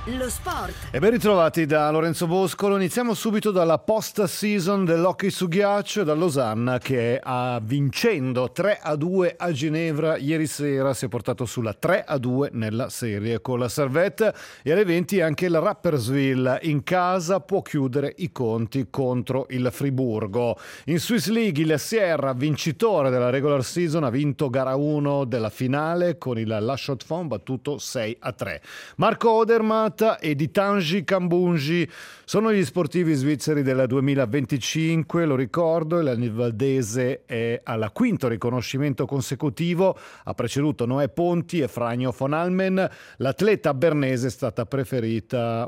Lo sport. E ben ritrovati da Lorenzo Boscolo. Iniziamo subito dalla post-season dell'hockey su ghiaccio da Losanna, che vincendo 3-2 a Ginevra ieri sera si è portato sulla 3-2 nella serie con la Servette, e alle 20 anche il Rapperswil in casa può chiudere i conti contro il Friburgo. In Swiss League il Sierra, vincitore della regular season, ha vinto gara 1 della finale con il La Chaux-de-Fonds battuto 6-3. Marco Odermatt e di Tanguy Kambundji sono gli sportivi svizzeri del 2025, lo ricordo. Il Nivaldese è al quinto riconoscimento consecutivo, ha preceduto Noè Ponti e Franjo von Almen. L'atleta bernese è stata preferita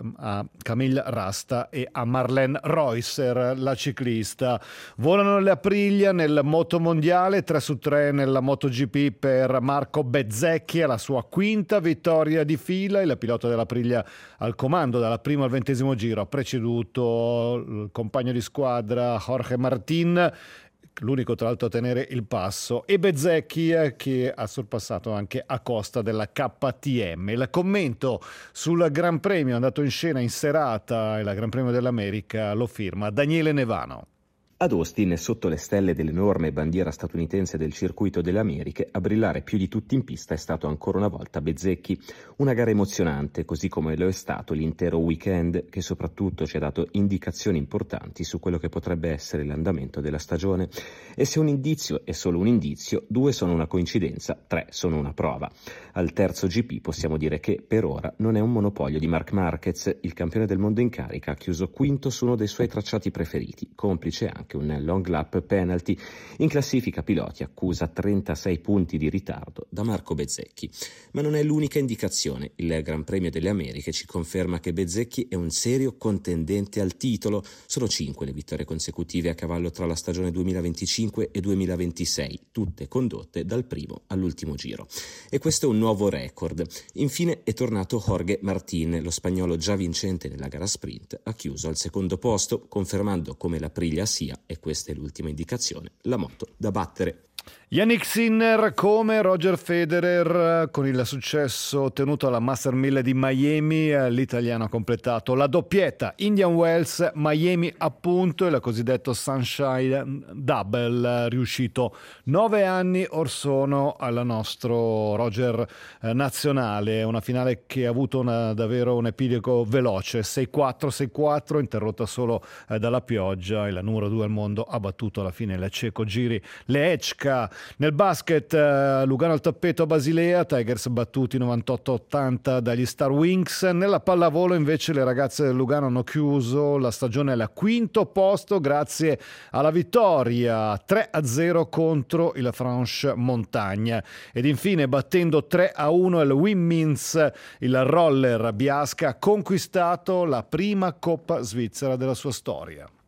a Camille Rasta e a Marlene Reusser, la ciclista. Volano le Aprilia nel motomondiale, 3-3 nella MotoGP per Marco Bezzecchi, alla sua quinta vittoria di fila. Il pilota dell'Aprilia al comando dal primo al 20° giro ha preceduto il compagno di squadra Jorge Martin, l'unico tra l'altro a tenere il passo, e Bezzecchi che ha sorpassato anche Acosta della KTM. Il commento sul Gran Premio andato in scena in serata, il Gran Premio dell'America, lo firma Daniele Nevano. Ad Austin, sotto le stelle dell'enorme bandiera statunitense del circuito delle Americhe, a brillare più di tutti in pista è stato ancora una volta Bezzecchi. Una gara emozionante, così come lo è stato l'intero weekend, che soprattutto ci ha dato indicazioni importanti su quello che potrebbe essere l'andamento della stagione. E se un indizio è solo un indizio, 2 sono una coincidenza, 3 sono una prova. Al terzo GP possiamo dire che, per ora, non è un monopolio di Marc Marquez. Il campione del mondo in carica ha chiuso quinto su uno dei suoi tracciati preferiti, complice anche un long lap penalty. In classifica piloti accusa 36 punti di ritardo da Marco Bezzecchi. Ma non è l'unica indicazione. Il Gran Premio delle Americhe ci conferma che Bezzecchi è un serio contendente al titolo. Sono 5 le vittorie consecutive a cavallo tra la stagione 2025 e 2026, tutte condotte dal primo all'ultimo giro. E questo è un nuovo record. Infine è tornato Jorge Martin, lo spagnolo già vincente nella gara sprint, ha chiuso al secondo posto, confermando come l'Aprilia sia, e questa è l'ultima indicazione, la moto da battere. Yannick Sinner come Roger Federer, con il successo ottenuto alla Master 1000 di Miami, l'italiano ha completato la doppietta Indian Wells Miami appunto, il cosiddetto Sunshine Double, riuscito 9 anni or sono al nostro Roger nazionale. Una finale che ha avuto davvero un epilogo veloce, 6-4, 6-4, interrotta solo dalla pioggia. Il numero 2 al mondo ha battuto alla fine il ceco Giri Lehečka. Nel basket, Lugano al tappeto a Basilea, Tigers battuti 98-80 dagli Star Wings. Nella pallavolo invece le ragazze del Lugano hanno chiuso la stagione al quinto posto grazie alla vittoria 3-0 contro il Franche Montagne. Ed infine, battendo 3-1 il Women's, il roller Biasca ha conquistato la prima Coppa Svizzera della sua storia.